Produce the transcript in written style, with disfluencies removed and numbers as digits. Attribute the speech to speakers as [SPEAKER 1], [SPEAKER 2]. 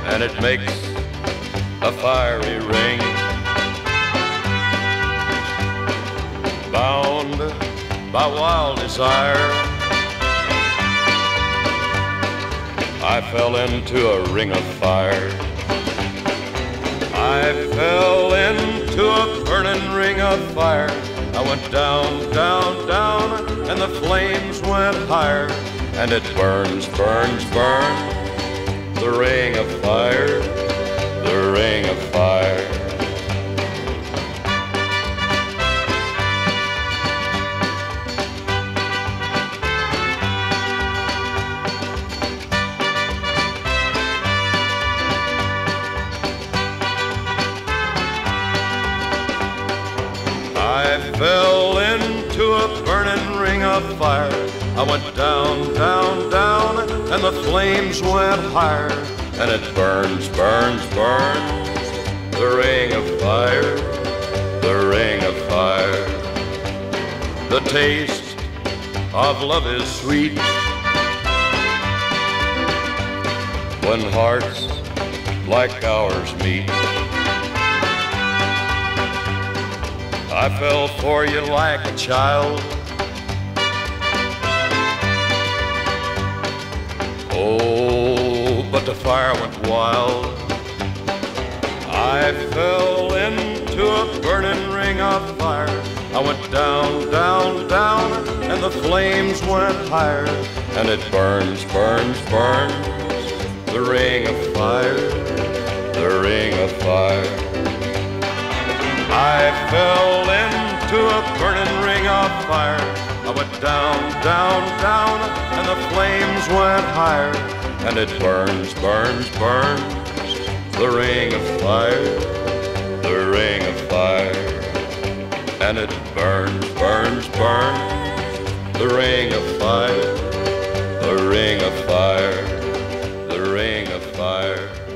[SPEAKER 1] and it makes a fiery ring. Bound by wild desire, I fell into a ring of fire. I fell into a burning ring of fire. I went down, down, down, and the flames went higher. And it burns, burns, burns, the ring of fire, the ring of fire. I fell into a burning ring of fire. I went down, down, down, and the flames went higher. And it burns, burns, burns, the ring of fire, the ring of fire. The taste of love is sweet when hearts like ours meet. I fell for you like a child. Oh, but the fire went wild. I fell into a burning ring of fire. I went down, down, down, and the flames went higher. And it burns, burns, burns, the ring of fire, the ring of fire. I fell into a burning ring of fire. I went down, down, down, and the flames went higher. And it burns, burns, burns, the ring of fire, the ring of fire. And it burns, burns, burns, the ring of fire, the ring of fire, the ring of fire.